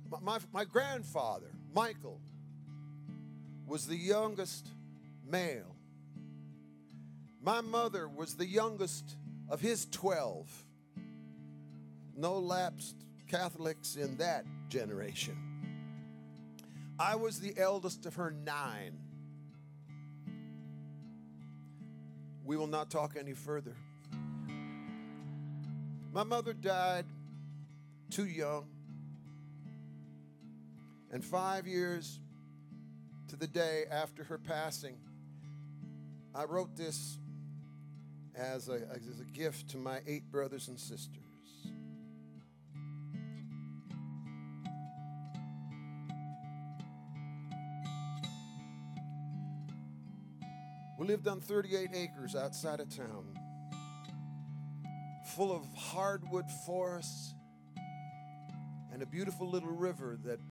My grandfather, Michael, was the youngest male. My mother was the youngest of his 12. No lapsed Catholics in that generation. I was the eldest of her 9. We will not talk any further. My mother died too young. And 5 years to the day after her passing, I wrote this as a gift to my 8 brothers and sisters. We lived on 38 acres outside of town, full of hardwood forests and a beautiful little river that